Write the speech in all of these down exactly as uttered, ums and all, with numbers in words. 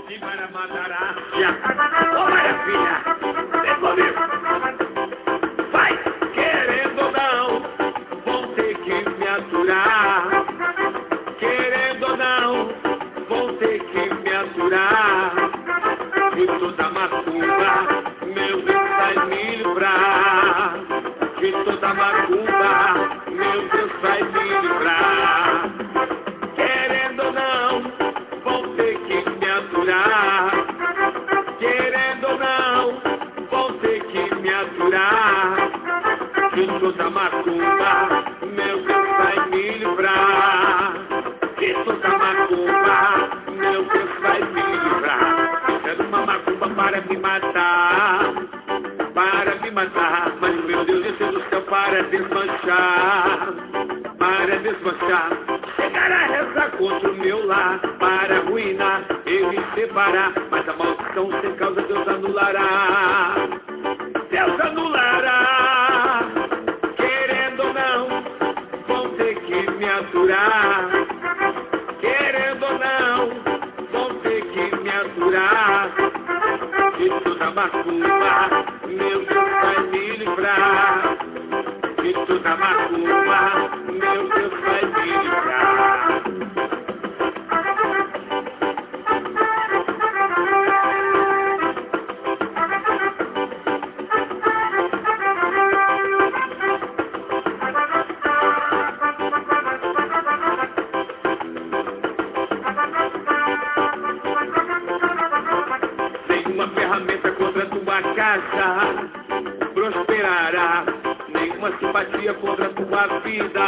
de Maramandará. Ô, minha filha, vem comigo. Vai, querendo ou não, vão ter que me aturar. Querendo ou não, vão ter que me aturar. De toda macumba, meu Deus vai me livrar. De toda macumba, meu Deus vai me livrar. Querendo ou não, vão ter que me aturar. Querendo ou não, vão ter que me aturar. De toda macumba, meu Deus vai me livrar. De toda macumba, meu Deus vai me livrar. Quero uma macumba para me matar, para me matar, mas meu Deus desce do céu para desmanchar, para desmanchar. Chegar a rezar contra o meu lar, para arruinar e me separar, mas a maldição sem causa Deus anulará, Deus anulará. Querendo ou não, vão ter que me aturar. Querendo ou não, vão ter que me aturar. De toda macumba, meu Deus vai me livrar. De toda macumba, meu Deus vai me livrar. Nenhuma ferramenta contra tua casa prosperará. Nenhuma simpatia contra tua vida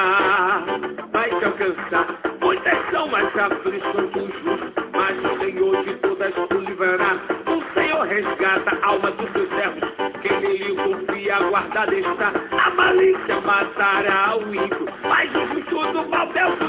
vai te alcançar. Muitas são as aflições dos justos, mas o Senhor de todas tu livrará. O Senhor resgata a alma dos seus servos, quem nele confia guardada está. A malícia matará o ímpio, mas o justo do mal Deus o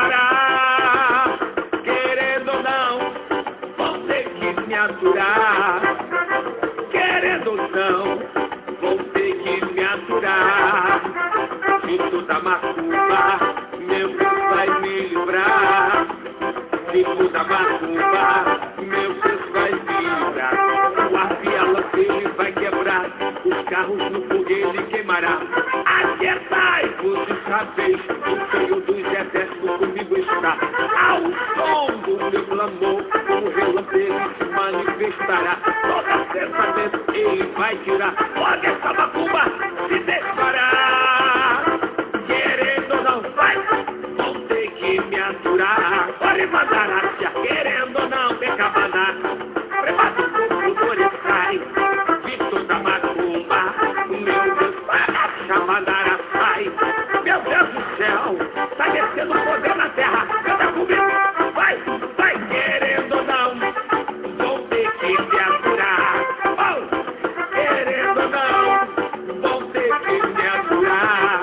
livrará. Querendo ou não, vão ter que me aturar. Querendo ou não, vão ter que me aturar. De toda macumba, meu Deus vai me livrar. De toda macumba, meu Deus vai me livrar. O arpiala ele vai quebrar, os carros no fogo ele queimará. Aquietai-vos e sabeis, o Senhor dos exércitos comigo está. Ao som do meu clamor, o relâmpago se manifestará. Toda pensamento ele vai tirar. Pode essa macumba se desparar. Querendo ou não vai, vão ter que me aturar. Pode mandar a tia, querendo ou não, pecabaná. Prepara o povo, ele sai. De toda macumba, meu Deus vai chamar sai. Meu Deus do céu, tá descendo poder na terra. Canta comigo, vai, vai. Querendo ou não, vão ter que me aturar. Oh, querendo ou não, vão ter que me aturar.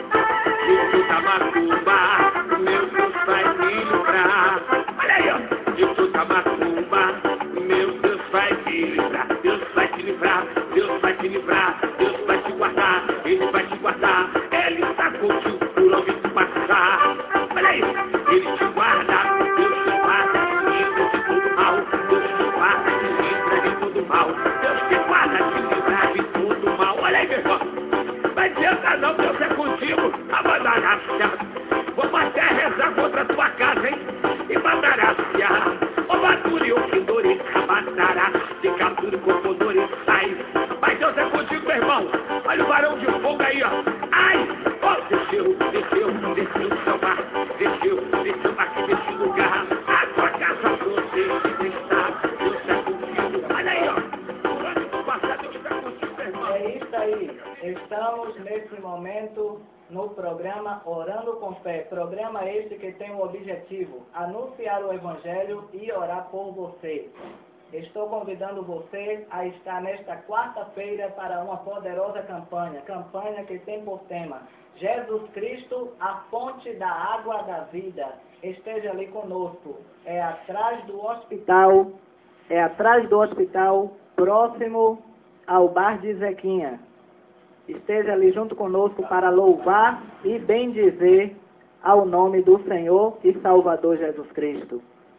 De toda macumba, meu Deus vai me livrar. Olha aí, ó. De toda macumba, meu Deus vai me livrar. Deus vai te livrar, Deus vai te livrar. Deus vai te guardar, Ele vai te guardar. Ele está contigo por onde tu passar. Olha aí, Ele te guarda, Deus te guarda, te livra de todo mal. Deus te guarda, te livra de todo mal. Deus te guarda, te livra de todo mal. Olha aí, meu irmão. Não adianta não, Deus é contigo. Abandará vamos até rezar contra a tua casa, hein? E mandará o Maturi, o Kindori, Cabatará, de captura, Cocodori, sai. Mas Deus é contigo, meu irmão. Olha o varão de fogo aí, ó. Ai, ó, oh, desceu, desceu, desceu do seu mar. Desceu, desceu aqui desse lugar. A tua casa você está. Deus é contigo. Olha aí, ó. O ano do passado, Deus está contigo, meu irmão. É isso aí. Estamos nesse momento no programa Orando com Fé. Programa este que tem o objetivo anunciar o Evangelho e orar por você. Estou convidando você a estar nesta quarta-feira para uma poderosa campanha. Campanha que tem por tema Jesus Cristo, a fonte da água da vida. Esteja ali conosco. É atrás do hospital, é atrás do hospital, próximo ao bar de Zequinha. Esteja ali junto conosco para louvar e bendizer ao nome do Senhor e Salvador Jesus Cristo.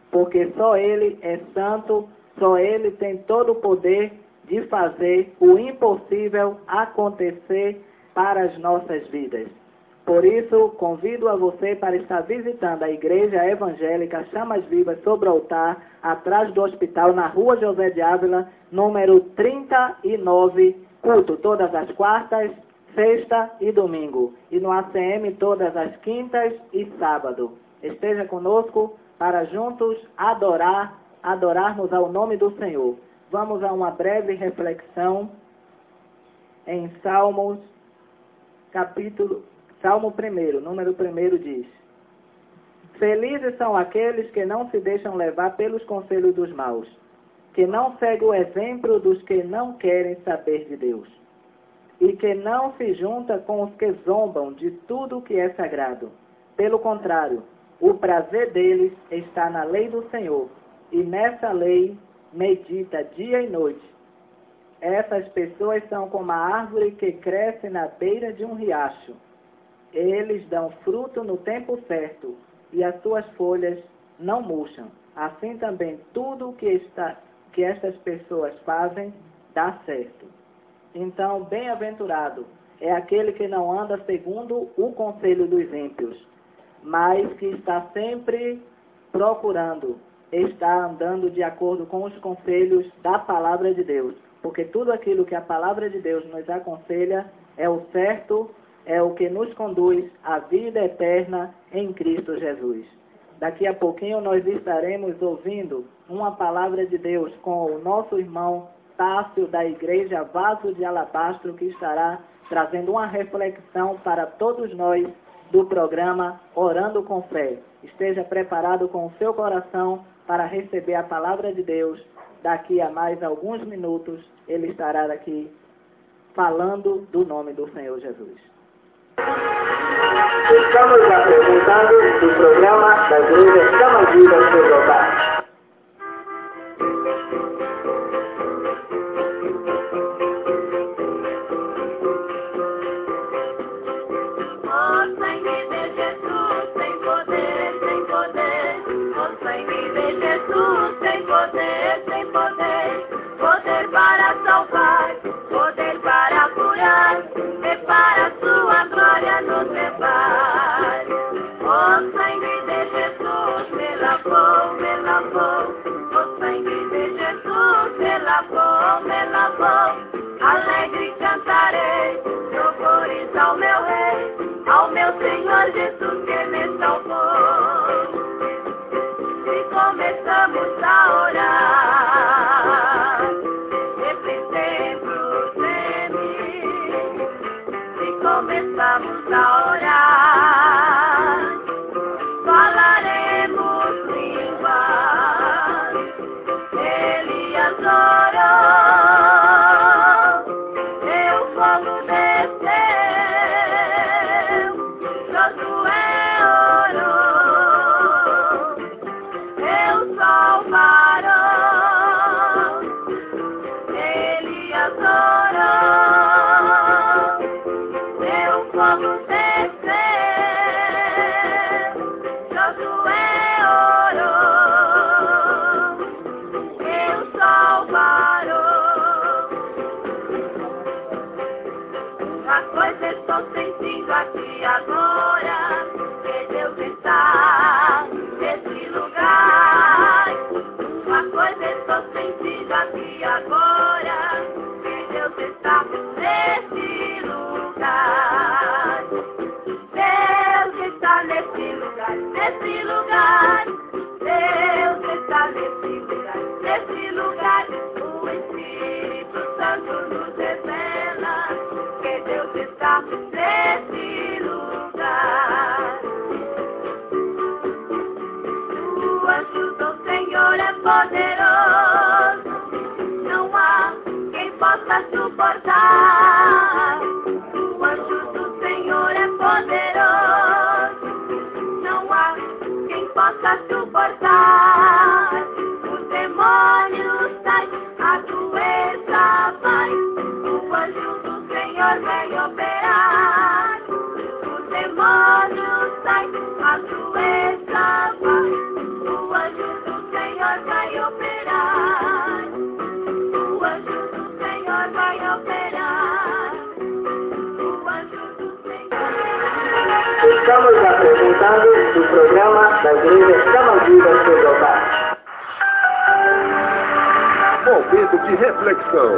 porque só Ele é santo, só Ele tem todo o poder de fazer o impossível acontecer para as nossas vidas. Por isso, convido a você para estar visitando a Igreja Evangélica Chamas Vivas sobre o altar, atrás do hospital, na rua José de Ávila, número trinta e nove, culto todas as quartas, sexta e domingo. E no A C M todas as quintas e sábado. Esteja conosco para juntos adorar, adorarmos ao nome do Senhor. Vamos a uma breve reflexão em Salmos, capítulo, Salmo primeiro, número primeiro diz: Felizes são aqueles que não se deixam levar pelos conselhos dos maus, que não seguem o exemplo dos que não querem saber de Deus, e que não se junta com os que zombam de tudo o que é sagrado. Pelo contrário, o prazer deles está na lei do Senhor, e nessa lei medita dia e noite. Essas pessoas são como a árvore que cresce na beira de um riacho. Eles dão fruto no tempo certo, e as suas folhas não murcham. Assim também tudo que, está, que estas pessoas fazem dá certo. Então, bem-aventurado é aquele que não anda segundo o conselho dos ímpios, mas que está sempre procurando estar andando de acordo com os conselhos da palavra de Deus. Porque tudo aquilo que a palavra de Deus nos aconselha é o certo, é o que nos conduz à vida eterna em Cristo Jesus. Daqui a pouquinho nós estaremos ouvindo uma palavra de Deus com o nosso irmão Tássio da Igreja Vaso de Alabastro, que estará trazendo uma reflexão para todos nós do programa Orando com Fé. Esteja preparado com o seu coração para receber a palavra de Deus. Daqui a mais alguns minutos ele estará aqui falando do nome do Senhor Jesus. Estamos apresentando o programa da Igreja Chamas Vivas sobre o altar. Alegre cantarei, louvores ao meu Rei, ao meu Senhor Jesus que me salvou. E começamos a orar, esse templo treme. E começamos a orar, falaremos línguas. Elias orou. Aqui agora, que Deus está nesse lugar. Uma coisa estou sentindo aqui agora, que Deus está nesse lugar. Deus está nesse lugar, nesse lugar. Deus está nesse lugar, nesse lugar. O Espírito Santo nos revela que Deus está nesse lugar. O anjo do Senhor é poderoso, não há quem possa suportar. O anjo do Senhor é poderoso, não há quem possa suportar. O demônio sai, a doença vai. O anjo do Senhor vem operar. O demônio sai, a doença vai. O anjo do Estamos apresentando o programa da Igreja Chama Viva Cedocar. Momento de reflexão.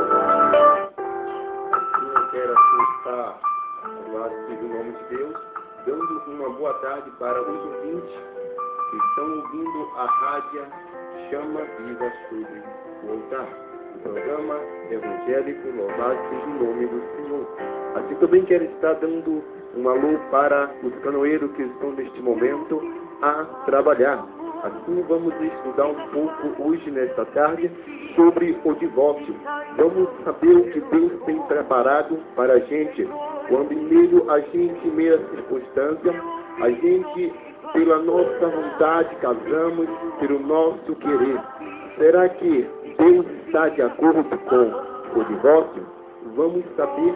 Eu quero assim estar lá no nome de Deus, dando uma boa tarde para os ouvintes que estão ouvindo a rádio Chama Viva sobre o altar. O programa evangélico, louvado seja o nome do Senhor. Assim também quero estar dando um alô para os canoeiros que estão neste momento a trabalhar. Assim vamos estudar um pouco hoje, nesta tarde, sobre o divórcio. Vamos saber o que Deus tem preparado para a gente, quando em meio a gente, em meio à circunstância, a gente, pela nossa vontade, casamos, pelo nosso querer. Será que Deus está de acordo com o divórcio? Vamos saber,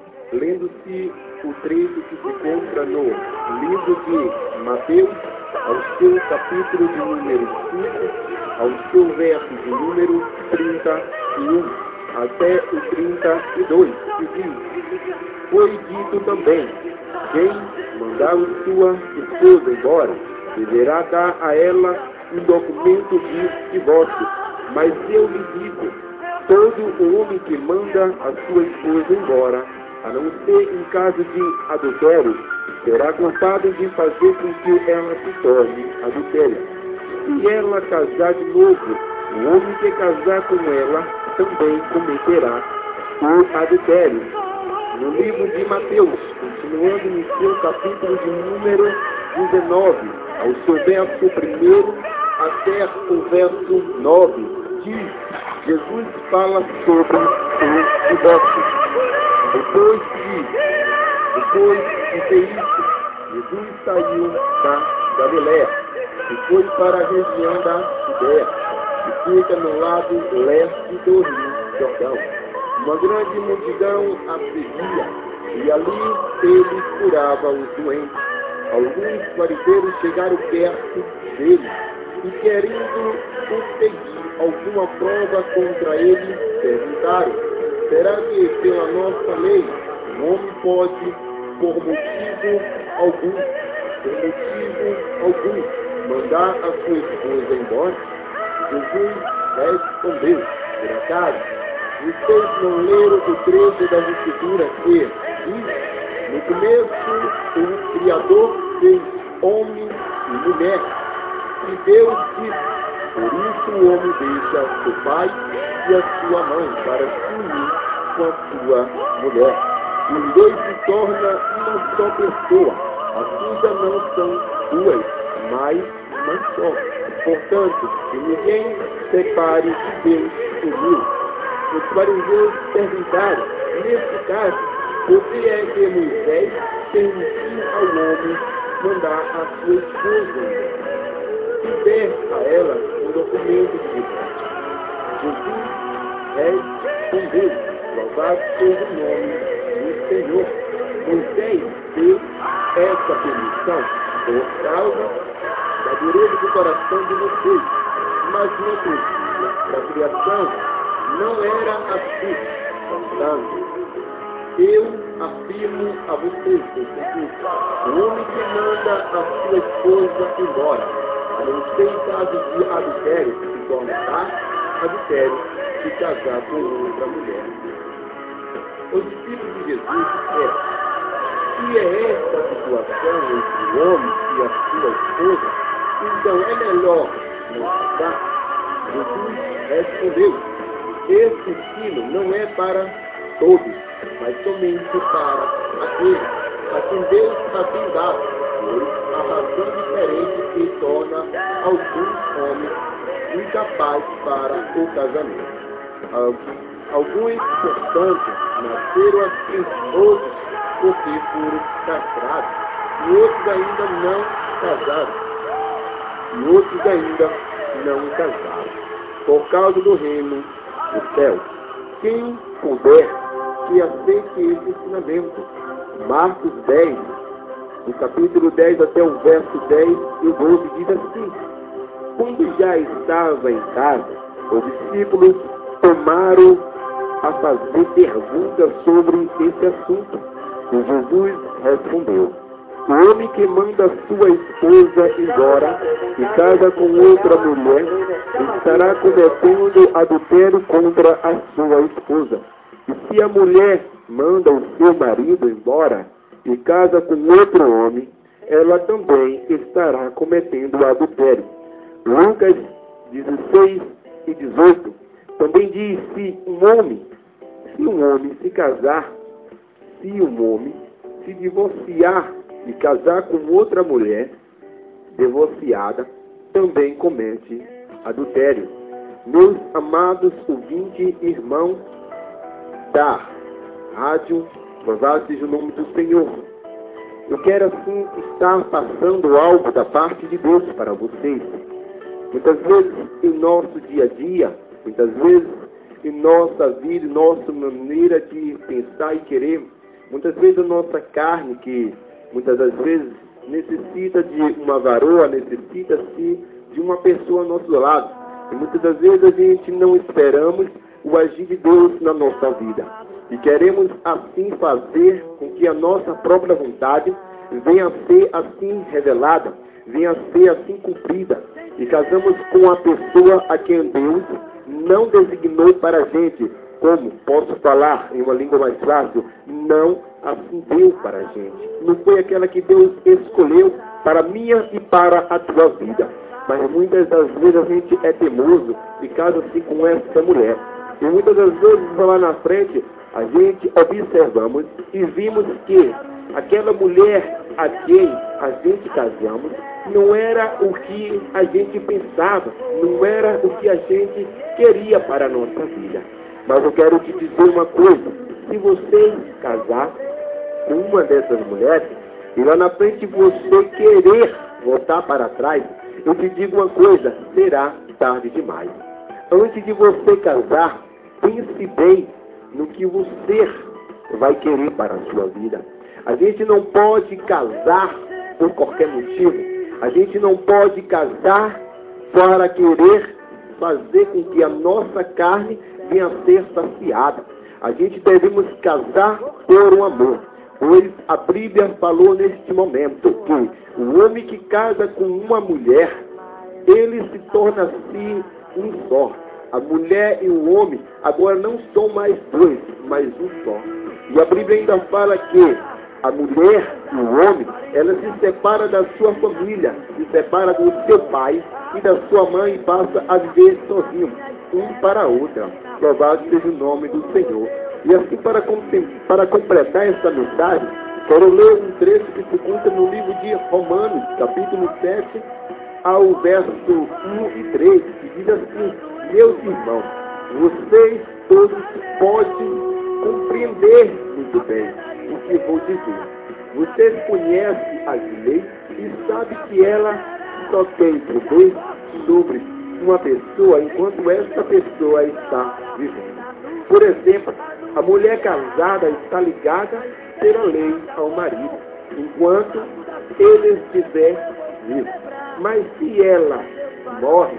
lendo-se o trecho que se encontra no livro de Mateus, ao seu capítulo de número cinco, ao seu verso de número trinta e um, até o trinta e dois, que diz: foi dito também, quem mandar sua esposa embora, deverá dar a ela um documento de divórcio. Mas eu lhe digo, todo homem que manda a sua esposa embora, a não ser em caso de adultério, será culpado de fazer com que ela se torne adultéria. Se ela casar de novo, o homem que casar com ela também cometerá o adultério. No livro de Mateus, continuando no seu capítulo de número dezenove, ao seu verso primeiro até o verso nove, diz, Jesus fala sobre o divórcio. Depois de, depois de ter isso, Jesus saiu da Galiléia e foi para a região da Judéia, que fica no lado leste do rio Jordão. Uma grande multidão a seguia, e ali ele curava os doentes. Alguns fariseus chegaram perto dele e, querendo conseguir alguma prova contra ele, perguntaram: será que pela nossa lei um homem pode, por motivo algum, por motivo algum, mandar a sua esposa embora? Jesus respondeu: por acaso vocês não leram o trecho das Escrituras que diz: no começo o Criador fez homem e mulher, e Deus disse: por isso o homem deixa seu pai e a sua mãe para se unir com a sua mulher, e os dois se tornam uma só pessoa. Assim já não são duas, mas uma só. Portanto, que ninguém separe o que Deus uniu. Os fariseus perguntaram, nesse caso, por que é que Moisés permitiu ao homem mandar a sua esposa e der a ela um documento de divórcio? Jesus respondeu: louvado seja o nome do Senhor. Moisés deu essa permissão por causa da dureza do coração de vocês, mas no princípio da criação não era assim. Portanto, eu afirmo a vocês, o homem que manda a sua esposa embora, a não ser em caso de adultério, que se torna adultério, se casar com outra mulher. Os discípulos de Jesus disseram: se é esta a situação entre o homem e a sua esposa, então é melhor não casar. Jesus respondeu: esse ensino não é para todos, mas somente para aqueles a quem Deus tem dado, pois a razão diferente que torna alguns homens incapazes para o casamento. Alguns, portanto, nasceram assim, outros porque foram castrados, e outros ainda não casaram, e outros ainda não casaram, por causa do reino do céu. Quem puder, que aceite esse ensinamento. Marcos dez, do capítulo dez até o verso dez e doze, diz assim: quando já estava em casa, os discípulos tomaram a fazer perguntas sobre esse assunto. E Jesus respondeu: O homem que manda sua esposa embora e casa com outra mulher estará cometendo adultério contra a sua esposa. E se a mulher manda o seu marido embora e casa com outro homem, ela também estará cometendo adultério. Lucas dezesseis e dezoito também diz: se um homem, se um homem se casar, se um homem se divorciar e casar com outra mulher divorciada, também comete adultério. Meus amados ouvintes, irmãos da rádio, louvado seja o nome do Senhor. Eu quero assim estar passando algo da parte de Deus para vocês. Muitas vezes em nosso dia a dia, muitas vezes em nossa vida, em nossa maneira de pensar e querer, muitas vezes a nossa carne, que muitas das vezes necessita de uma varoa, necessita-se de uma pessoa ao nosso lado. E muitas das vezes a gente não esperamos o agir de Deus na nossa vida. E queremos assim fazer com que a nossa própria vontade venha a ser assim revelada, venha a ser assim cumprida. E casamos com a pessoa a quem Deus não designou para a gente. Como posso falar em uma língua mais fácil? Não assim deu para a gente. Não foi aquela que Deus escolheu para a minha e para a tua vida. Mas muitas das vezes a gente é teimoso e casa-se com essa mulher. E muitas das vezes lá na frente a gente observamos e vimos que aquela mulher a quem a gente casamos não era o que a gente pensava, não era o que a gente queria para a nossa vida. Mas eu quero te dizer uma coisa: se você casar com uma dessas mulheres e lá na frente você querer voltar para trás, eu te digo uma coisa: será tarde demais. Antes de você casar, pense bem no que você vai querer para a sua vida. A gente não pode casar por qualquer motivo. A gente não pode casar para querer fazer com que a nossa carne venha a ser saciada. A gente devemos casar por um amor. Pois a Bíblia falou neste momento que o homem que casa com uma mulher, ele se torna assim um só. A mulher e o homem agora não são mais dois, mas um só. E a Bíblia ainda fala que a mulher e o homem, ela se separa da sua família, se separa do seu pai e da sua mãe e passa a viver sozinho, um para a outra. Louvado seja o nome do Senhor. E assim, para, para completar essa mensagem, quero ler um trecho que se encontra no livro de Romanos, capítulo sete, ao verso um e três, que diz assim: meus irmãos, vocês todos podem compreender muito bem o que vou dizer. Vocês conhecem as leis e sabem que ela só tem poder sobre uma pessoa enquanto essa pessoa está vivendo. Por exemplo, a mulher casada está ligada pela lei ao marido, enquanto ele estiver vivo. Mas se ela morre,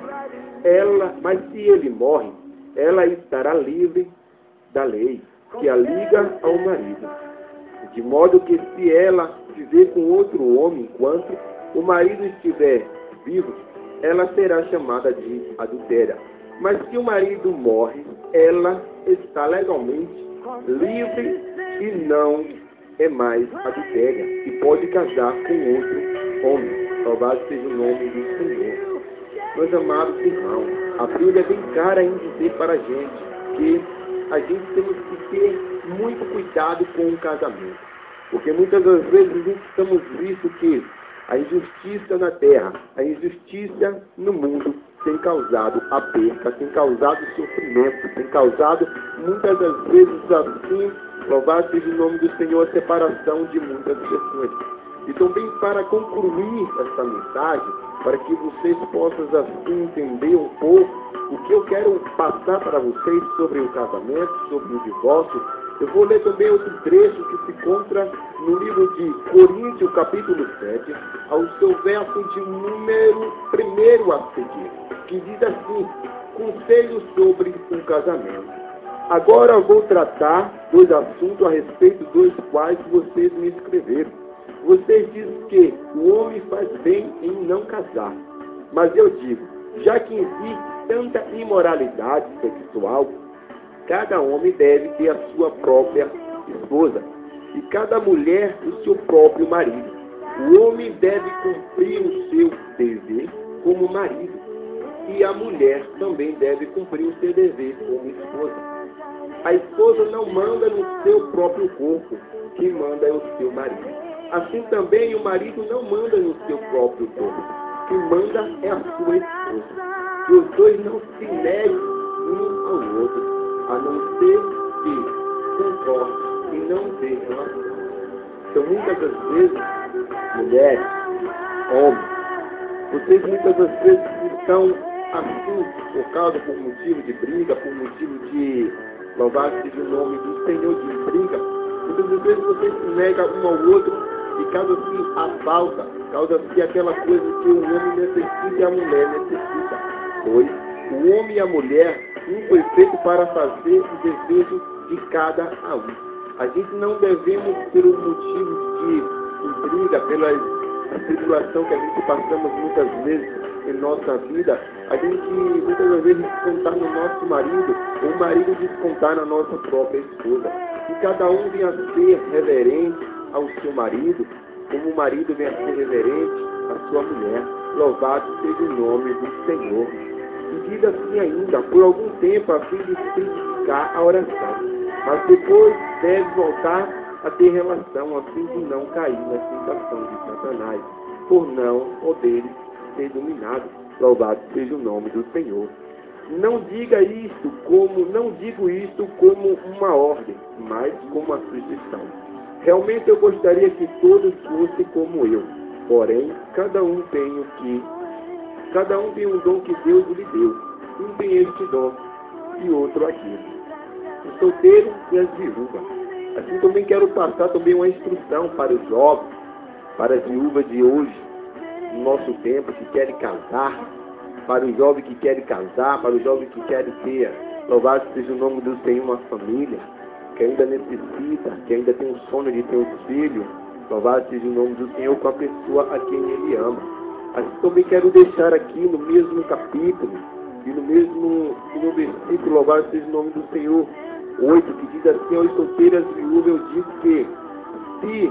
ela, mas se ele morre, ela estará livre da lei que a liga ao marido. De modo que se ela viver com outro homem enquanto o marido estiver vivo, ela será chamada de adultéria. Mas se o marido morre, ela está legalmente livre e não é mais adultéria e pode casar com outro homem. Louvado seja o nome do Senhor. Meus amados irmãos, a Bíblia é bem clara em dizer para a gente que a gente tem que ter muito cuidado com o casamento. Porque muitas das vezes a gente estamos visto que a injustiça na terra, a injustiça no mundo tem causado a perca, tem causado sofrimento, tem causado muitas das vezes assim, louvado seja o nome do Senhor, a separação de muitas pessoas. E também para concluir essa mensagem, para que vocês possam assim entender um pouco o que eu quero passar para vocês sobre o casamento, sobre o divórcio, eu vou ler também outro trecho que se encontra no livro de Coríntios, capítulo sete, ao seu verso de número primeiro a seguir, que diz assim: conselho sobre o casamento. Agora eu vou tratar dois assuntos a respeito dos quais vocês me escreveram. Vocês dizem que o homem faz bem em não casar. Mas eu digo, já que existe tanta imoralidade sexual, cada homem deve ter a sua própria esposa e cada mulher o seu próprio marido. O homem deve cumprir o seu dever como marido e a mulher também deve cumprir o seu dever como esposa. A esposa não manda no seu próprio corpo, quem manda é o seu marido. Assim também o marido não manda no seu próprio corpo, quem manda é a sua esposa. Que os dois não se neguem um ao outro, a não ser que concordem e não tenham relação. Então muitas das vezes, mulheres, homens, vocês muitas das vezes estão assim por causa, por motivo de briga, por motivo de louvar seja o nome do Senhor de briga. Muitas das vezes vocês se negam um ao outro e causa-se a falta, causa-se aquela coisa que o homem necessita e a mulher necessita. Pois o homem e a mulher, um foi feito para fazer o desejo de cada um. A gente não devemos, pelo motivo de, de briga, pela tribulação que a gente passamos muitas vezes em nossa vida, a gente muitas das vezes descontar no nosso marido, ou o marido descontar na nossa própria esposa. E cada um venha a ser reverente ao seu marido, como o marido venha a ser reverente à sua mulher. Louvado seja o nome do Senhor. E diga assim ainda, por algum tempo, a fim de simplificar a oração. Mas depois deve voltar a ter relação, a fim de não cair na tentação de Satanás, por não poder ser dominado. Louvado seja o nome do Senhor. Não diga isto como, não digo isto como uma ordem, mas como uma sugestão. Realmente eu gostaria que todos fossem como eu. Porém, cada um tem o que, cada um tem um dom que Deus lhe deu. Um tem este dom e outro aquele. Os solteiros e as viúvas. Assim também quero passar também uma instrução para os jovens, para as viúvas de hoje, no nosso tempo, que querem casar, para os jovens que querem casar, para os jovens que querem ter, louvado seja o nome do Senhor, uma família, que ainda necessita, que ainda tem o sonho de ter um filho, louvado seja o nome do Senhor com a pessoa a quem Ele ama. Assim também quero deixar aqui no mesmo capítulo, e no mesmo no versículo, louvado seja o nome do Senhor, oito, que diz assim, aos solteiros e viúvas, eu digo que se,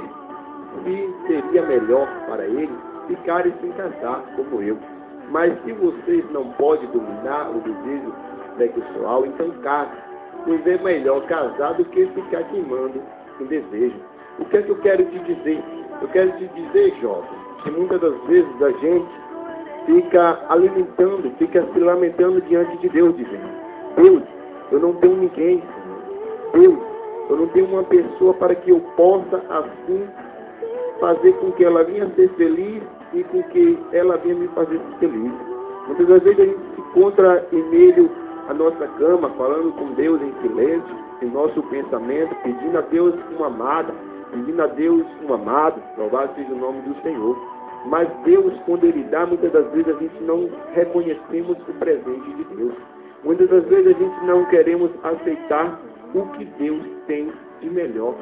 se seria melhor para eles ficarem sem casar, como eu. Mas se vocês não podem dominar o desejo sexual, então casem, pois é melhor casar do que ficar queimando o desejo. O que é que eu quero te dizer? Eu quero te dizer, jovem, que muitas das vezes a gente fica alimentando, fica se lamentando diante de Deus, dizendo, Deus, eu não tenho ninguém, Deus, eu não tenho uma pessoa para que eu possa assim fazer com que ela venha ser feliz e com que ela venha me fazer feliz. Muitas das vezes a gente se encontra em meio à nossa cama, falando com Deus em silêncio, em nosso pensamento, pedindo a Deus uma amada, pedindo a Deus um amado, louvado seja o nome do Senhor. Mas Deus, quando Ele dá, muitas das vezes a gente não reconhecemos o presente de Deus. Muitas das vezes a gente não queremos aceitar o que Deus tem de melhor.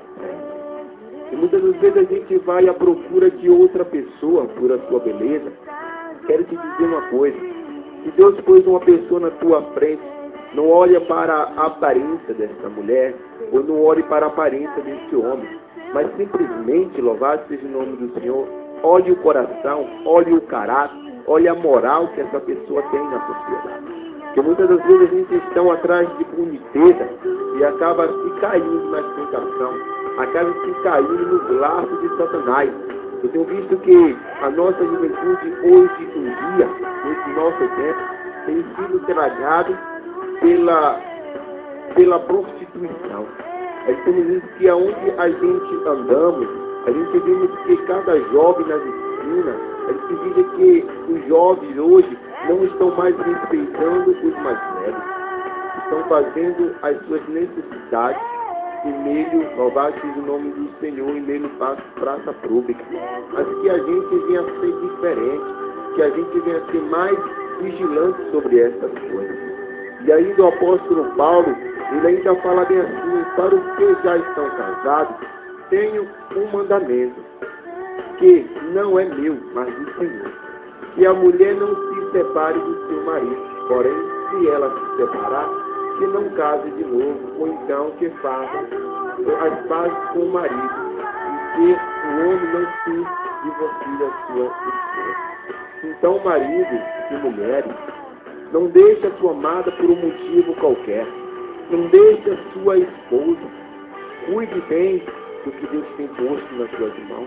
E muitas das vezes a gente vai à procura de outra pessoa por a sua beleza. Quero te dizer uma coisa. Se Deus pôs uma pessoa na tua frente, não olha para a aparência dessa mulher, ou não olhe para a aparência desse homem, mas simplesmente, louvado seja o nome do Senhor, olhe o coração, olhe o caráter, olhe a moral que essa pessoa tem na sociedade. Porque muitas das vezes a gente está atrás de boniteza e acaba se caindo na tentação, acaba se caindo nos laços de Satanás. Eu tenho visto que a nossa juventude hoje em dia, nesse nosso tempo, tem sido tragado pela, pela prostituição. A gente tem visto que aonde a gente andamos, a gente vê que cada jovem nas esquinas, a gente vê que os jovens hoje não estão mais respeitando os mais velhos. Estão fazendo as suas necessidades em meio, louvado seja o nome do Senhor, em meio à praça pública. Mas que a gente venha a ser diferente, que a gente venha a ser mais vigilante sobre essas coisas. E ainda o apóstolo Paulo, ele ainda fala bem assim, para os que já estão casados, tenho um mandamento, porque não é meu, mas do Senhor. Que a mulher não se separe do seu marido, porém, se ela se separar, que não case de novo, ou então que faça as pazes com o marido, e que o homem não se divorcie da sua esposa. Então, marido e mulheres, não deixe a sua amada por um motivo qualquer. Não deixe a sua esposa. Cuide bem do que Deus tem posto nas suas mãos.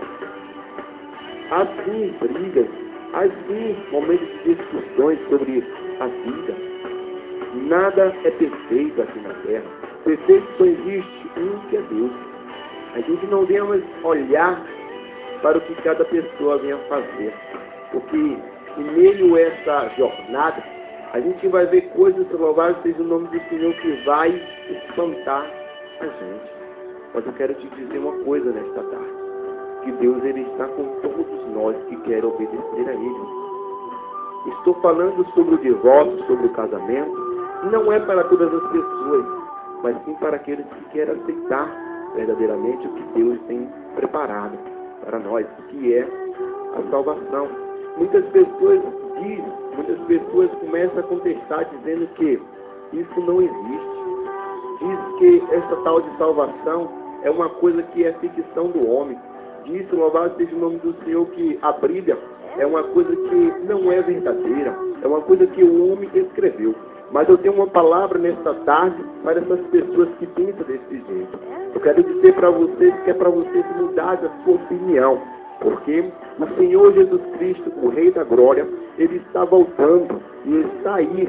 Assim, brigas, assim, momentos de discussões sobre a vida. Nada é perfeito aqui na terra. Perfeito só existe um, que é Deus. A gente não deve olhar para o que cada pessoa venha fazer. Porque em meio a essa jornada, a gente vai ver coisas, louvado seja o nome do Senhor, que vai espantar a gente. Mas eu quero te dizer uma coisa nesta tarde. Que Deus, Ele está com todos nós que querem obedecer a Ele. Estou falando sobre o divórcio, sobre o casamento. Não é para todas as pessoas, mas sim para aqueles que querem aceitar verdadeiramente o que Deus tem preparado para nós, que é a salvação. Muitas pessoas dizem, muitas pessoas começam a contestar dizendo que isso não existe. Diz que essa tal de salvação é uma coisa que é ficção do homem. Diz, louvado seja o nome do Senhor, que a Bíblia é uma coisa que não é verdadeira, é uma coisa que o homem escreveu. Mas eu tenho uma palavra nesta tarde para essas pessoas que pensam desse jeito. Eu quero dizer para vocês que é para vocês mudarem a sua opinião. Porque o Senhor Jesus Cristo, o Rei da Glória, Ele está voltando e está aí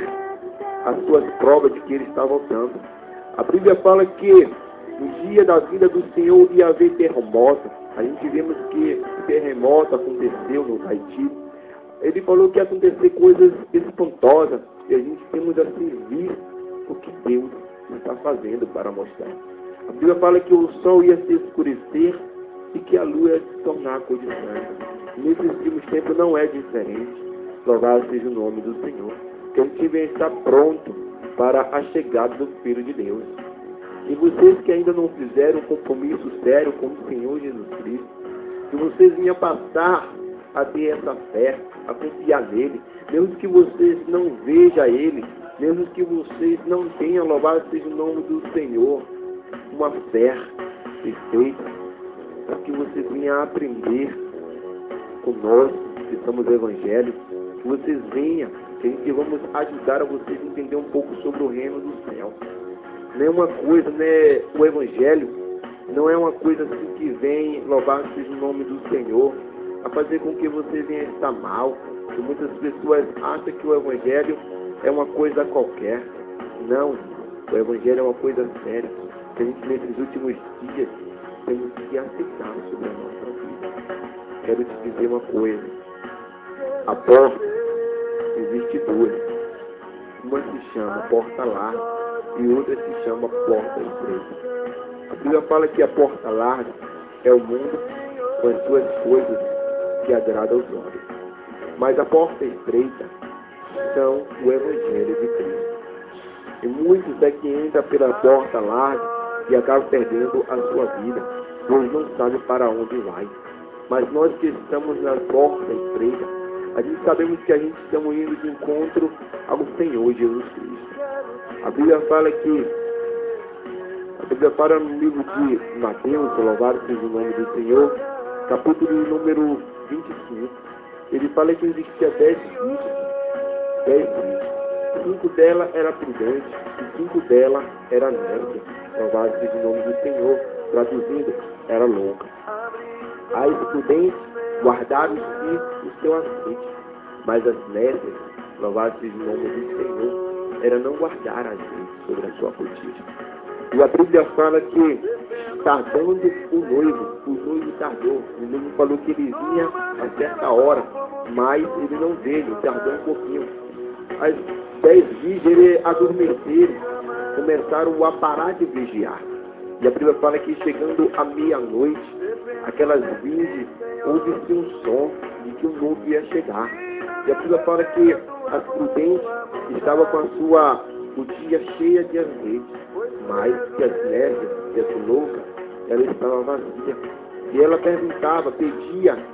as suas provas de que Ele está voltando. A Bíblia fala que no dia da vida do Senhor ia haver terremoto. A gente vemos que o terremoto aconteceu no Haiti. Ele falou que ia acontecer coisas espantosas. E a gente temos assim visto o que Deus está fazendo para mostrar. A Bíblia fala que o sol ia se escurecer e que a lua ia se tornar cor de sangue. Nesses últimos tempos não é diferente. Louvado seja o nome do Senhor. Que a gente venha estar pronto para a chegada do Filho de Deus. E vocês que ainda não fizeram um compromisso sério com o Senhor Jesus Cristo, que vocês venham passar a ter essa fé, a confiar nele, mesmo que vocês não vejam ele, mesmo que vocês não tenham, louvado seja o nome do Senhor, uma fé perfeita, para que vocês venham aprender conosco, que somos evangélicos, que vocês venham, que a gente vamos ajudar a vocês a entender um pouco sobre o reino do céu. Não é uma coisa, né, o evangelho não é uma coisa assim que vem, louvado seja o nome do Senhor, a fazer com que você venha estar mal. Que muitas pessoas acham que o evangelho é uma coisa qualquer. Não, o evangelho é uma coisa séria. Que a gente nesses últimos dias temos que aceitar sobre a nossa vida. Quero te dizer uma coisa. A porta, existe duas. Uma se chama porta larga e outra se chama porta estreita. A Bíblia fala que a porta larga é o mundo com as suas coisas que agradam aos olhos. Mas a porta estreita são o Evangelho de Cristo. E muitos é que entram pela porta larga e acabam perdendo a sua vida, pois não sabem para onde vai. Mas nós que estamos na porta estreita, a gente sabemos que a gente estamos indo de encontro ao Senhor Jesus Cristo. A Bíblia fala que, a Bíblia fala no livro de Mateus, louvado seja o nome do Senhor, capítulo número vinte e cinco, ele fala que existia dez virgens, dez virgens, cinco delas eram prudentes e cinco delas eram nécias, louvado seja o nome do Senhor, traduzindo, era louca. As prudentes guardaram-se o seu azeite, mas as nécias, louvado seja o nome do Senhor, era não guardar azeite sobre a sua botija. E a Bíblia fala que, tardando o noivo, o noivo tardou. O noivo falou que ele vinha a certa hora, mas ele não veio, tardou um pouquinho. As dez virgens adormeceram, começaram a parar de vigiar. E a Bíblia fala que, chegando à meia-noite, aquelas virgens ouve-se um som de que o noivo ia chegar. E a Bíblia fala que as prudentes estavam com a sua botija cheia de azeite, mas que as nécias, que as loucas, ela estava vazia. E ela perguntava, pedia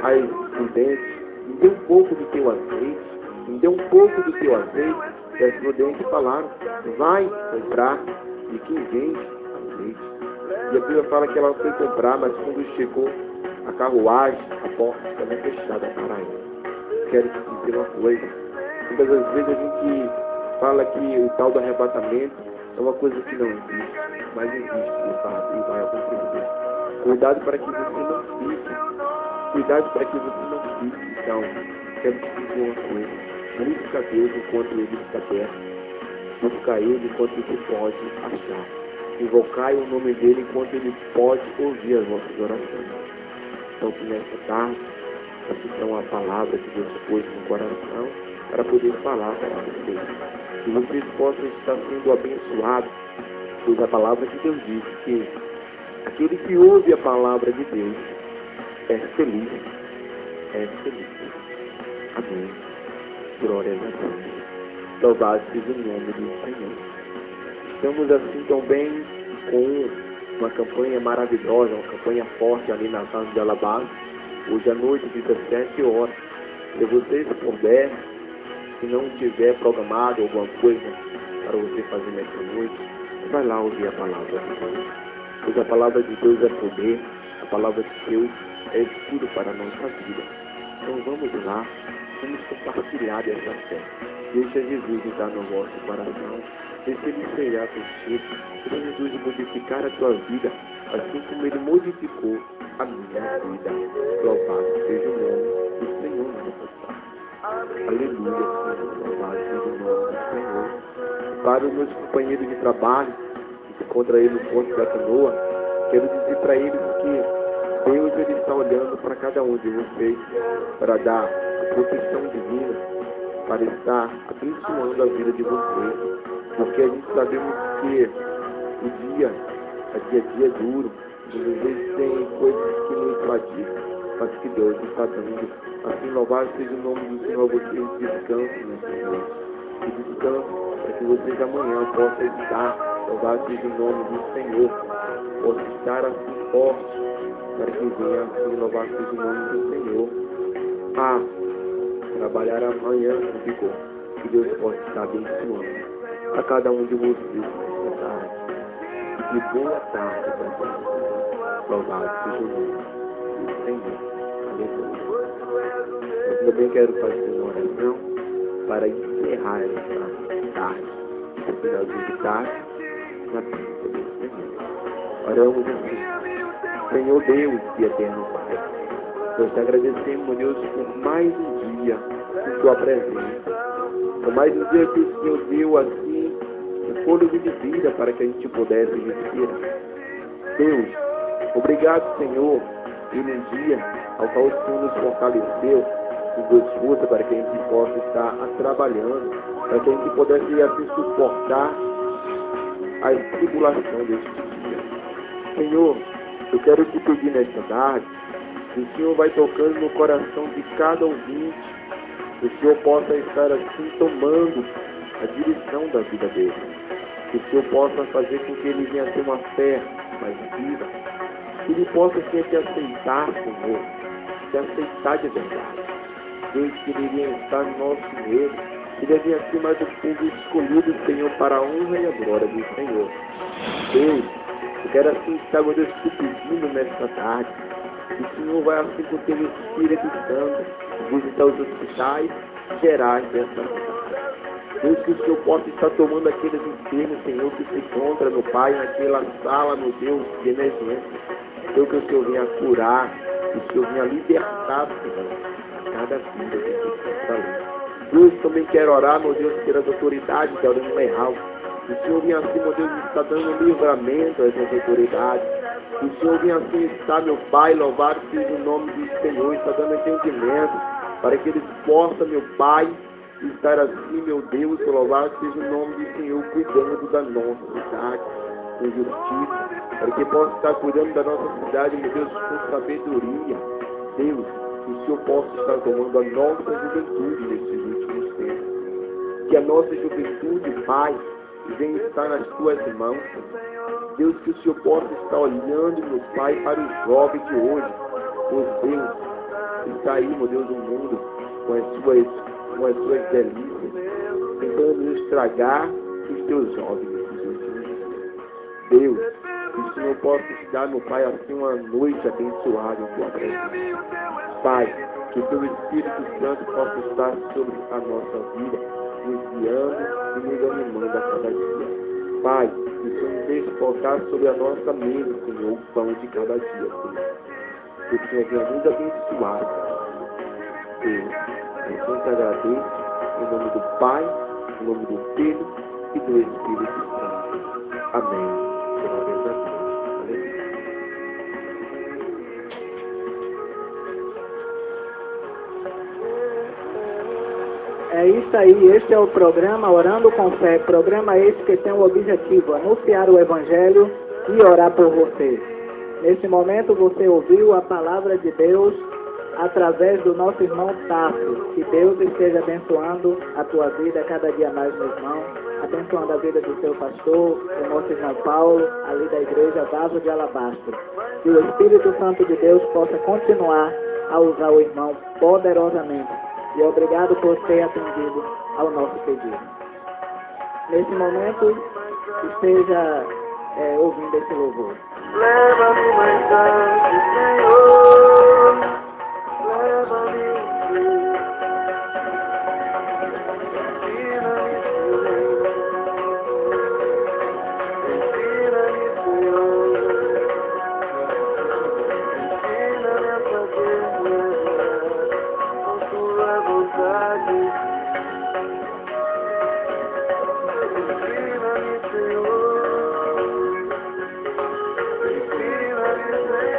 as prudentes, me dê um pouco do teu azeite, me dê um pouco do teu azeite. E as prudentes falaram, vai comprar de quem vende azeite. E a Bíblia fala que ela foi comprar, mas quando chegou a carruagem, a porta estava fechada para ela. Quero te dizer uma coisa, muitas das vezes a gente fala que o tal do arrebatamento é uma coisa que não existe, mas existe de fato e vai acontecer. Cuidado para que você não fique, cuidado para que você não fique. Então, quero te dizer uma coisa, busca Deus enquanto Ele está perto, busca Ele enquanto você pode achar, invocai o nome dEle enquanto Ele pode ouvir as vossas orações. Então, que nesta tarde, assistam a palavra que Deus pôs no coração para poder falar para vocês. Que vocês possam estar sendo abençoados, pois a palavra de Deus diz que aquele que ouve a palavra de Deus é feliz, é feliz. Amém. Glória a Deus. Louvado seja o nome do Senhor. Estamos assim também com uma campanha maravilhosa, uma campanha forte ali na casa de Alabasta. Hoje à noite, dezessete horas. Se vocês puderem, se não tiver programado alguma coisa para você fazer nessa noite, vai lá ouvir a palavra de Deus. Pois a palavra de Deus é poder, a palavra de Deus é escudo para a nossa vida. Então vamos lá, vamos compartilhar dessa fé. Deixa Jesus entrar no vosso coração, deixa Ele selhar contigo, deixa Jesus modificar a tua vida, assim como Ele modificou a minha vida. Louvado seja o nome do Senhor nosso Pai. Aleluia, Senhor, louvado seja o nome do Senhor. Para os meus companheiros de trabalho, que se encontram aí no ponto da canoa, quero dizer para eles que Deus ele está olhando para cada um de vocês, para dar a proteção divina, para estar abençoando a vida de vocês, porque a gente sabemos que o dia, a dia a dia é duro, às vezes tem coisas que nos fadigam, mas que Deus está dando. Assim, louvado seja o nome do Senhor, vocês descansem nessa noite, e descansem para que vocês amanhã possam estar, louvado seja o nome do Senhor, possam estar assim fortes, para que venha assim, louvado seja o nome do Senhor, a trabalhar amanhã com vigor, que Deus possa estar abençoando a cada um de vocês nesta tarde. E boa tarde para vocês. Louvado seja o nome do Senhor. Aleluia. Eu também quero fazer uma oração para encerrar essa tarde, esse finalzinho de tarde, na presença do Senhor. Oramos assim. Senhor Deus e eterno Pai, nós te agradecemos, Deus, por mais um dia em tua presença, por mais um dia que o Senhor deu assim o fôlego de vida para que a gente pudesse respirar. Deus, obrigado, Senhor, pelo dia ao qual o Senhor nos fortaleceu, nos deu força para que a gente possa estar trabalhando, para que a gente pudesse assim suportar as tribulações deste dia. Senhor, eu quero te pedir nesta tarde que o Senhor vai tocando no coração de cada ouvinte, que o Senhor possa estar assim tomando a direção da vida dele, que o Senhor possa fazer com que ele venha ter uma fé mais viva, que ele possa assim, te aceitar, Senhor, te aceitar de verdade. Deus, que ele venha estar no nosso meio, que ele venha ser mais um povo escolhido, Senhor, para a honra e a glória do Senhor. Deus, eu quero assim estar, meu Deus, te pedindo nesta tarde, que o Senhor vai assim com o teu Espírito Santo visitar os hospitais gerais dessa cidade. Deus, que o Senhor possa estar tomando aqueles enfermos, Senhor, que se encontram, meu Pai, naquela sala, meu Deus, de emergência. Deus, que o Senhor venha curar, que o Senhor venha libertar, Senhor, cada vida que está ali. Deus, também quero orar, meu Deus, pelas autoridades da Orando Real. Que o Senhor venha assim, meu Deus, está dando livramento a essas autoridades. Que o Senhor venha assim estar, meu Pai, louvado seja o nome do Senhor, está dando entendimento para que eles possam, meu Pai, estar assim, meu Deus, louvado seja o nome do Senhor, cuidando da nossa cidade com justiça, para que possa estar cuidando da nossa cidade, meu Deus, com sabedoria. Deus, que o Senhor possa estar tomando a nossa juventude nesses últimos tempos. Que a nossa juventude, Pai, venha estar nas tuas mãos. Deus, que o Senhor possa estar olhando, meu Pai, para os jovens de hoje. Pois, Deus, está aí, meu Deus, no mundo, com as suas, com as suas delícias, tentando estragar os teus jovens nesses últimos dias. Deus, que o Senhor possa estar, meu Pai, assim uma noite abençoada em tua presença. Pai, que o teu Espírito Santo possa estar sobre a nossa vida, nos guiando e nos animando a cada dia. Pai, que o Senhor nos deixe colocar sobre a nossa mesa, Senhor, o pão de cada dia, Senhor. Que o Senhor venha nos abençoar, Deus. Eu te agradeço, em nome do Pai, em nome do Filho e do Espírito Santo. Amém. Glórias a Deus. Aleluia. É isso aí, este é o programa Orando com Fé, programa esse que tem o objetivo, anunciar o Evangelho e orar por você. Nesse momento você ouviu a palavra de Deus através do nosso irmão Tássio. Que Deus esteja abençoando a tua vida cada dia mais, meu irmão, abençoando a vida do seu pastor, o nosso irmão Paulo, ali da igreja Vaso de Alabastro. Que o Espírito Santo de Deus possa continuar a usar o irmão poderosamente. E obrigado por ter atendido ao nosso pedido. Nesse momento, esteja é, ouvindo esse louvor. Leva-me mais tarde, Senhor. Leva-me. Ensina-me, Senhor. Ensina-me, Senhor. Ensina-me a fazer tua vontade. Ensina-me, Senhor. Ensina-me,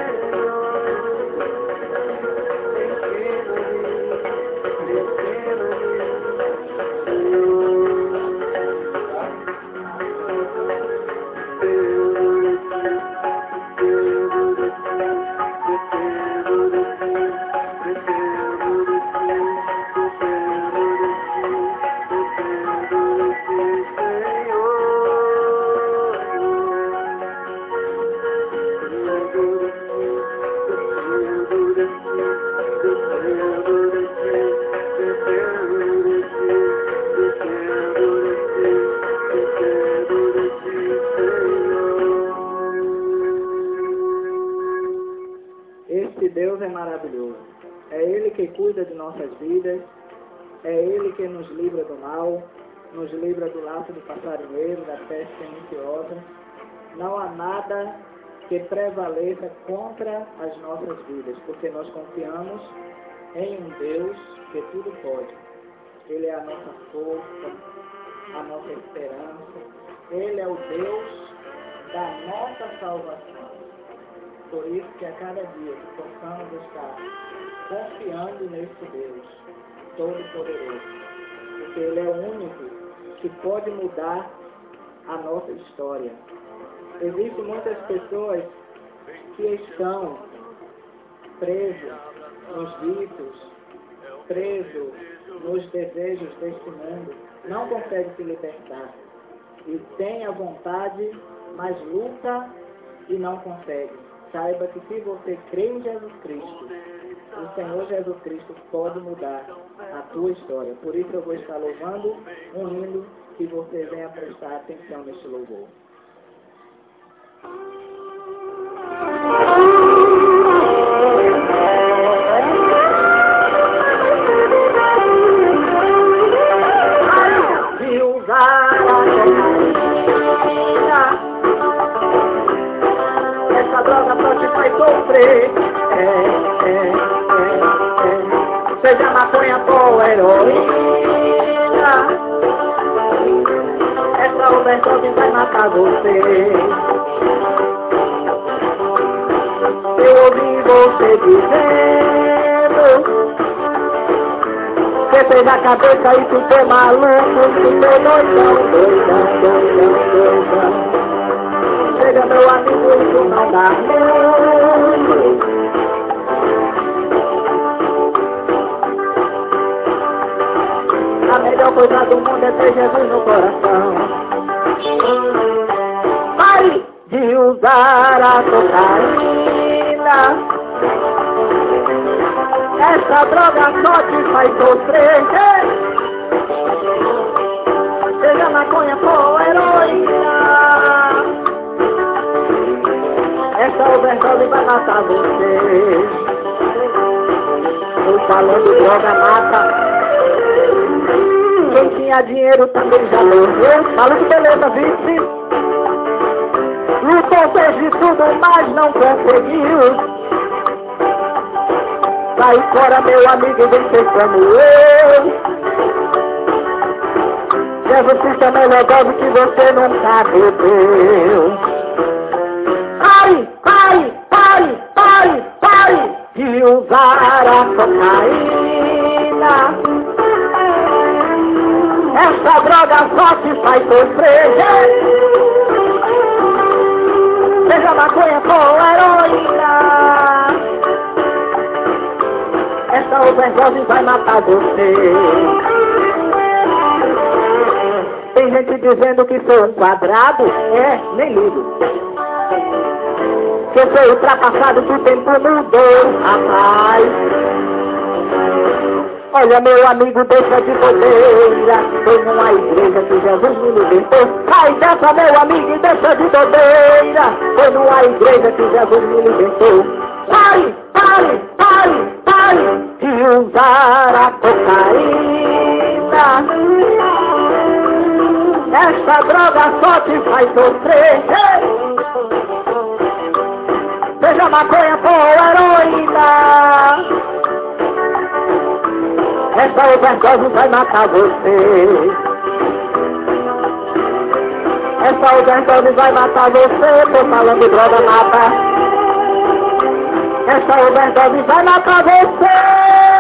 Deus é maravilhoso. É Ele que cuida de nossas vidas, é Ele que nos livra do mal, nos livra do laço do passarinheiro, da peste perniciosa. Não há nada que prevaleça contra as nossas vidas, porque nós confiamos em um Deus que tudo pode. Ele é a nossa força, a nossa esperança. Ele é o Deus da nossa salvação. Por isso que a cada dia que possamos estar confiando nesse Deus Todo-Poderoso, porque Ele é o único que pode mudar a nossa história. Existem muitas pessoas que estão presas nos vícios, presos nos desejos deste mundo, não conseguem se libertar. E tem a vontade, mas luta e não consegue. Saiba que se você crê em Jesus Cristo, o Senhor Jesus Cristo pode mudar a tua história. Por isso eu vou estar louvando um hino que você venha prestar atenção neste louvor. De usar essa droga só te faz sofrer. É, é, é, é. Seja maconha ou heroína, essa overdose vai matar você. Eu ouvi você dizendo que fez a cabeça e ficou maluco, ficou doidão, doidão, doidão, doidão. Chega, meu amigo, isso não dá muito. A melhor coisa do mundo é ter Jesus no coração. Pare de usar a cocaína. Essa droga só te faz sofrer. Seja maconha ou heroína, essa overdose vai matar você. Tô falando droga mata. Quem tinha dinheiro também já morreu. Falando beleza, vice. Lutou, fez de tudo, mas não conseguiu. Sai fora, meu amigo, e vem ser como eu. Jesus Cristo é melhor dose que você nunca bebeu. Pare, pare, pare, pare, pare de usar a cocaína. Essa droga só te faz sofrer. Seja maconha ou heroína, essa overdose vai matar você. Tem gente dizendo que sou um quadrado. É, nem ligo. Que eu sou ultrapassado, que o tempo mudou, rapaz. Olha, meu amigo, deixa de bobeira. Foi numa igreja que Jesus me libertou. Sai dessa, meu amigo, e deixa de bobeira. Foi numa igreja que Jesus me libertou. Pare, pare, pare, pare de usar a cocaína. Essa droga só te faz sofrer. Seja maconha ou heroína, essa overdose vai matar você. Essa overdose vai matar você. Tô falando droga mata. Essa overdose vai matar você.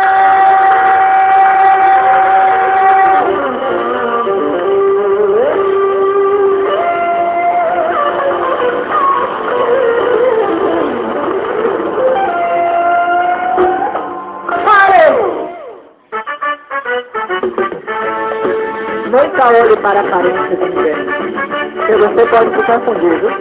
Nunca olhe para a aparência de ninguém, porque você pode se confundir, viu?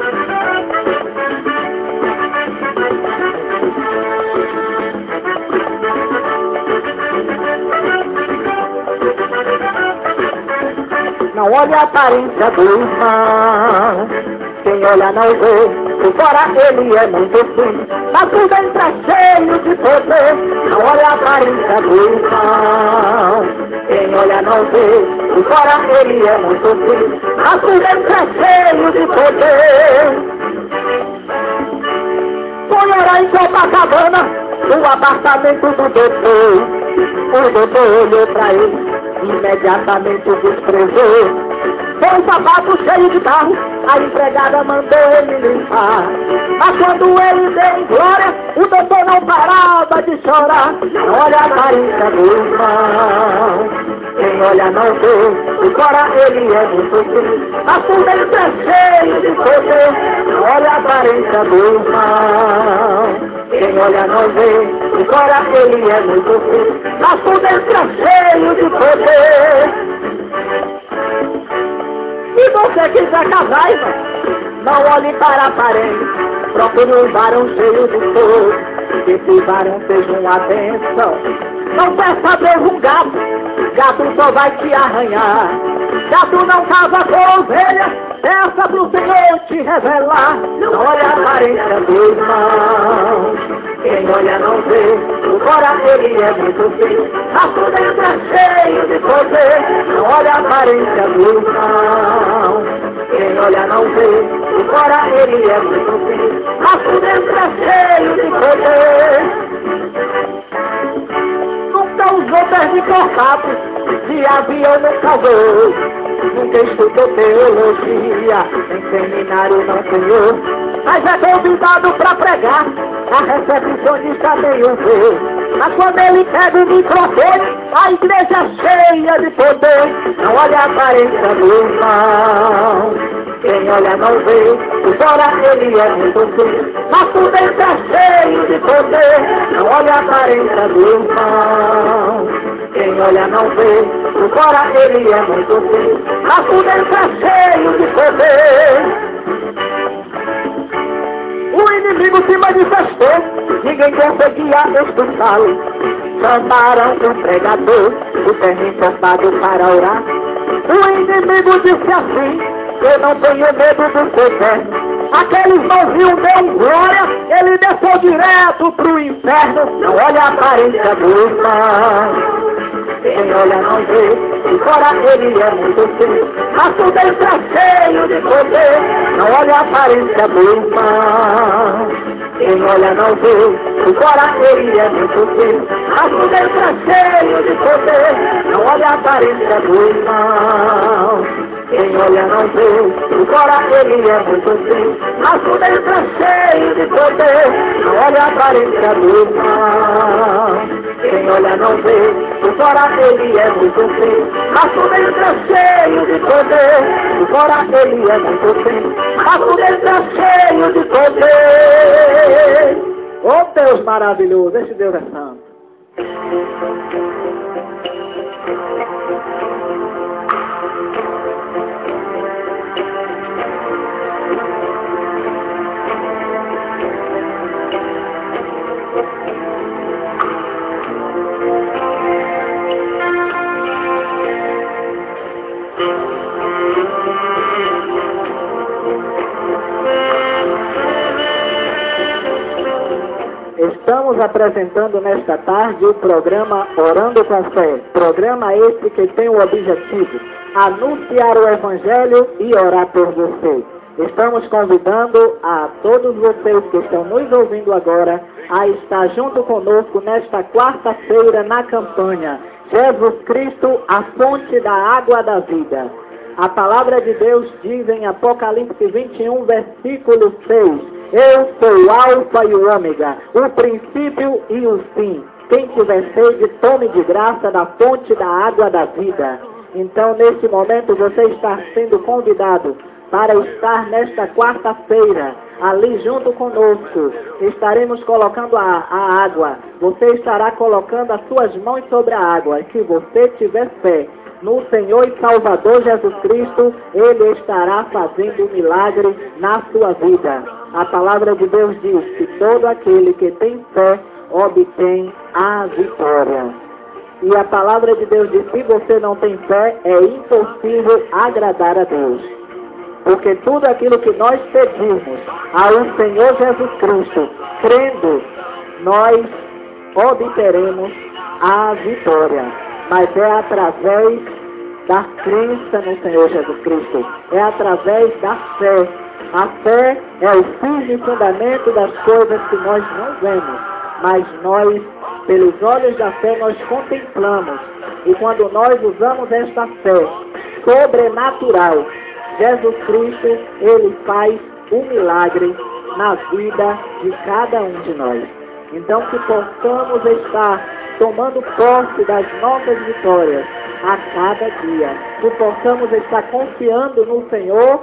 Não olhe a aparência do irmão, quem olha não vê. Por fora ele é muito frio, mas por dentro é cheio de poder. Não olha a aparência do irmão, quem olha não vê. Por fora ele é muito frio, mas por dentro é cheio de poder. Foi orar em Copacabana, no apartamento do doutor. O doutor olhou pra ele, imediatamente o desprezou. Foi um sapato cheio de barro, a empregada mandou ele limpar. Mas quando ele deu em glória, o doutor não parava de chorar. Não olha a aparência do irmão, quem olha não vê. O fora ele é muito frio, mas por dentro é cheio de poder. Não olha a aparência do irmão, quem olha não vê. O fora ele é muito frio, mas por dentro é cheio de poder. Se você quiser casar, irmão, não olhe para a aparência. Procure um varão cheio de força, que esse varão seja uma bênção. Não peça a Deus um gato, gato só vai te arranhar. Gato não casa com ovelha, peça pro Senhor te revelar. Não olhe a aparência do irmão, quem olha não vê. O fora ele é muito feio, mas por dentro é cheio de poder. Não olha a aparência do irmão, quem olha não vê. O fora ele é muito feio, mas por dentro é cheio de poder. Nunca usou perna cortado, de avião nunca voou. Nunca estudou teologia, em seminário não ganhou. Mas é convidado pra pregar, a recepcionista meio vê. Mas quando ele pega o microfone, a igreja é cheia de poder. Não olha a aparência do irmão, quem olha não vê. Por fora ele é muito frio, mas por dentro é cheio de poder. Não olha a aparência do irmão, quem olha não vê. Por fora ele é muito frio, mas por dentro é cheio de poder. O inimigo se manifestou, ninguém conseguia expulsá-lo. chamaram um pregador, o terno enformado para orar. O inimigo disse assim: eu não tenho medo do seu terno. Aquele irmãozinho deu glória, ele desceu direto pro inferno. Não olha a aparência do irmão, quem olha não vê, e fora ele é muito feio, mas por dentro é cheio de poder. Não olha a aparência do irmão, quem olha não vê, e fora ele é muito feio, mas por dentro é cheio de poder. Não olha a aparência do irmão, quem olha não vê, e fora ele é muito feio, mas por dentro é cheio de poder. Não olha a aparência do irmão, quem olha não vê, e fora ele é muito feio, mas por dentro é cheio de poder. E fora ele é muito feio, mas por dentro é cheio de poder. Oh Deus maravilhoso, esse Deus é santo. Estamos apresentando nesta tarde o programa Orando com Fé. Programa esse que tem o objetivo anunciar o Evangelho e orar por você. Estamos convidando a todos vocês que estão nos ouvindo agora a estar junto conosco nesta quarta-feira na campanha Jesus Cristo, a fonte da água da vida. A palavra de Deus diz em Apocalipse vinte e um, versículo seis: eu sou o Alfa e o Ômega, o princípio e o fim. Quem tiver sede, tome de graça da fonte da água da vida. Então, neste momento, você está sendo convidado para estar nesta quarta-feira, ali junto conosco. Estaremos colocando a, a água. Você estará colocando as suas mãos sobre a água. E se você tiver fé no Senhor e Salvador Jesus Cristo, Ele estará fazendo um milagre na sua vida. A palavra de Deus diz que todo aquele que tem fé obtém a vitória. E a palavra de Deus diz que se você não tem fé, é impossível agradar a Deus. Porque tudo aquilo que nós pedimos ao Senhor Jesus Cristo, crendo, nós obteremos a vitória. Mas é através da crença no Senhor Jesus Cristo. É através da fé. A fé é o firme fundamento das coisas que nós não vemos. Mas nós, pelos olhos da fé, nós contemplamos. E quando nós usamos esta fé sobrenatural, Jesus Cristo, Ele faz um milagre na vida de cada um de nós. Então que possamos estar tomando posse das nossas vitórias a cada dia. Que possamos estar confiando no Senhor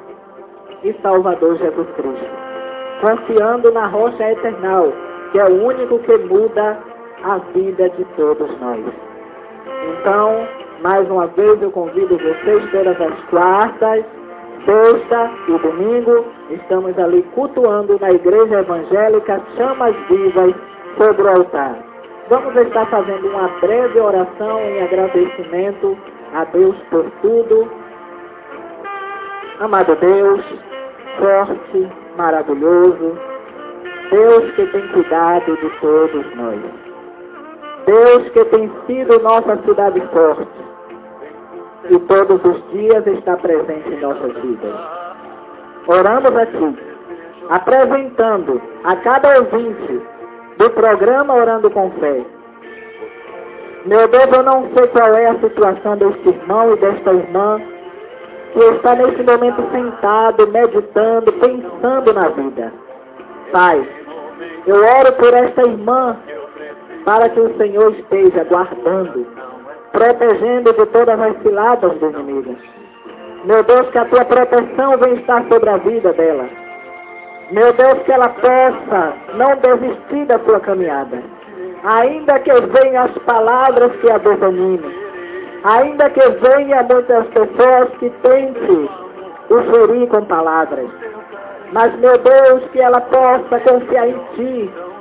e Salvador Jesus Cristo. Confiando na rocha eternal, que é o único que muda a vida de todos nós. Então, mais uma vez eu convido vocês todas as quartas, sexta e domingo, estamos ali cultuando na Igreja Evangélica Chamas Vivas sobre o altar. Vamos estar fazendo uma breve oração em agradecimento a Deus por tudo. Amado Deus, forte, maravilhoso, Deus que tem cuidado de todos nós. Deus que tem sido nossa cidade forte e todos os dias está presente em nossas vidas. Oramos a Ti, apresentando a cada ouvinte do programa Orando com Fé. Meu Deus, eu não sei qual é a situação deste irmão e desta irmã que está nesse momento sentado, meditando, pensando na vida. Pai, eu oro por esta irmã para que o Senhor esteja guardando, protegendo de todas as ciladas do inimigo. Meu Deus, que a Tua proteção venha estar sobre a vida dela. Meu Deus, que ela possa não desistir da sua caminhada. Ainda que venham as palavras que a desanimem. Ainda que venham muitas pessoas que tentem o ferir com palavras. Mas, meu Deus, que ela possa confiar em Ti.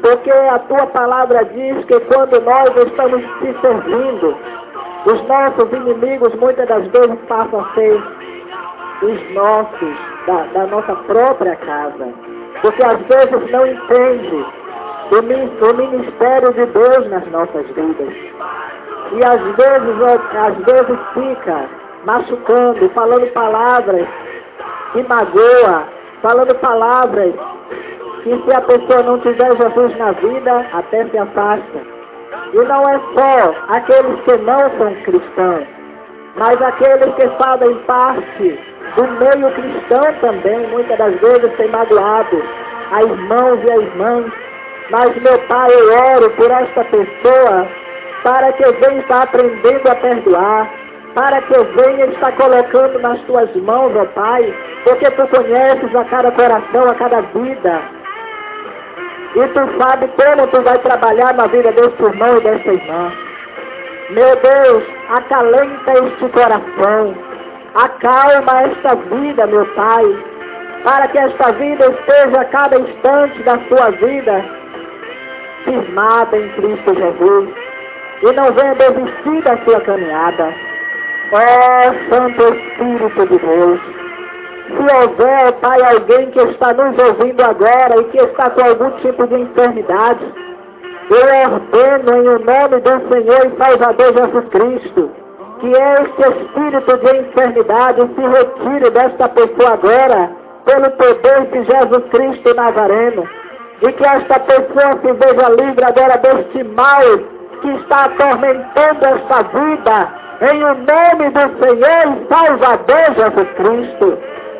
porque a tua palavra diz que quando nós estamos te servindo, os nossos inimigos muitas das vezes passam a ser os nossos, da, da nossa própria casa. Porque às vezes não entende o, o ministério de Deus nas nossas vidas. E às vezes, às vezes fica machucando, falando palavras que magoa, falando palavras que se a pessoa não tiver Jesus na vida, até se afasta. E não é só aqueles que não são cristãos, mas aqueles que fazem parte do meio cristão também, muitas das vezes tem magoado a irmãos e as mães. Mas, meu Pai, eu oro por esta pessoa para que venha estar aprendendo a perdoar, para que venha estar colocando nas tuas mãos, ó Pai, porque tu conheces a cada coração, a cada vida. E tu sabe como tu vai trabalhar na vida desse irmão e dessa irmã. Meu Deus, acalenta este coração, acalma esta vida, meu Pai, para que esta vida esteja a cada instante da sua vida firmada em Cristo Jesus e não venha desistir da sua caminhada. Ó Santo Espírito de Deus, se houver, Pai, alguém que está nos ouvindo agora e que está com algum tipo de enfermidade, eu ordeno em o nome do Senhor e Salvador Jesus Cristo que este espírito de enfermidade se retire desta pessoa agora, pelo poder de Jesus Cristo Nazareno, e que esta pessoa se veja livre agora deste mal que está atormentando esta vida, em o nome do Senhor e Salvador Jesus Cristo.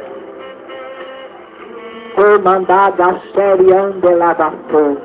Comandada Xeriande Lavassou.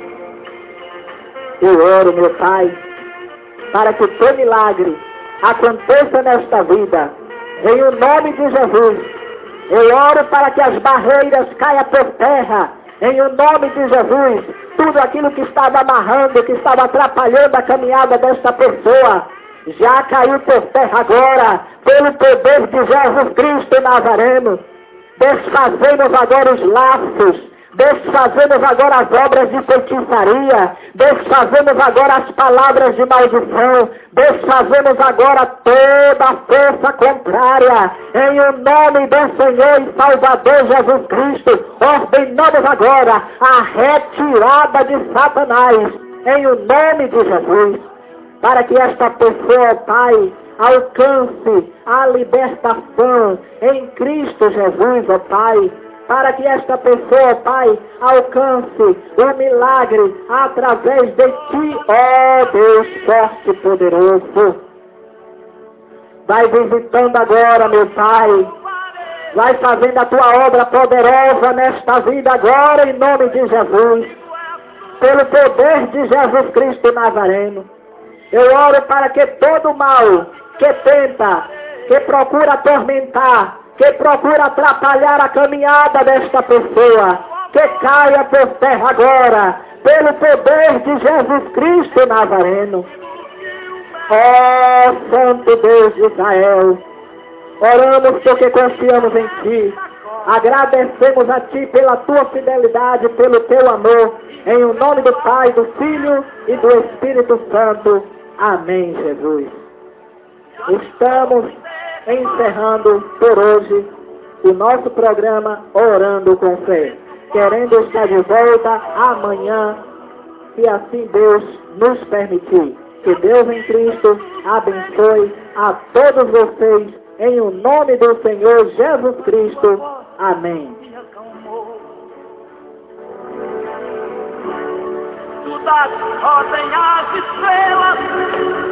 Eu oro, meu Pai, para que o teu milagre aconteça nesta vida, em o nome de Jesus. Eu oro para que as barreiras caiam por terra, em o nome de Jesus. Tudo aquilo que estava amarrando, que estava atrapalhando a caminhada desta pessoa, já caiu por terra agora, pelo poder de Jesus Cristo Nazareno. Desfazemos agora os laços, desfazemos agora as obras de feitiçaria, desfazemos agora as palavras de maldição, desfazemos agora toda a força contrária, em o nome do Senhor e Salvador Jesus Cristo. Ordenamos agora a retirada de Satanás, em o nome de Jesus, para que esta pessoa, Pai, alcance a libertação em Cristo Jesus, ó Pai, para que esta pessoa, Pai, alcance o milagre através de Ti, ó Deus forte e poderoso. Vai visitando agora, meu Pai, vai fazendo a Tua obra poderosa nesta vida agora, em nome de Jesus, pelo poder de Jesus Cristo Nazareno. Eu oro para que todo mal que tenta, que procura atormentar, que procura atrapalhar a caminhada desta pessoa, que caia por terra agora, pelo poder de Jesus Cristo Nazareno. Ó Santo Deus de Israel, oramos porque confiamos em Ti, agradecemos a Ti pela Tua fidelidade, pelo Teu amor, em o nome do Pai, do Filho e do Espírito Santo. Amém, Jesus. Estamos encerrando por hoje o nosso programa Orando com Fé, querendo estar de volta amanhã, se assim Deus nos permitir. Que Deus em Cristo abençoe a todos vocês, em o nome do Senhor Jesus Cristo. Amém. Tu das ordem às estrelas,